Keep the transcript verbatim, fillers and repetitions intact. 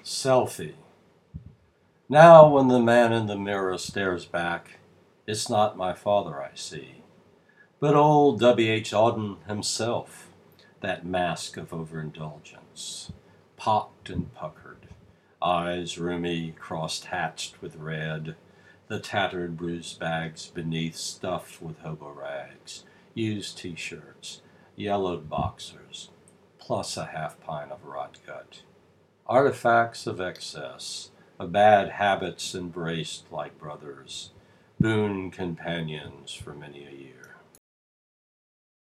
Selfie. Now, when the man in the mirror stares back, it's not my father I see, but old W. H. Auden himself, that mask of overindulgence, pocked and puckered, eyes rheumy, cross-hatched with red, the tattered bruised bags beneath stuffed with hobo rags, used t-shirts, yellowed boxers, plus a half pint of rot gut. Artifacts of excess, of bad habits embraced like brothers, boon companions for many a year.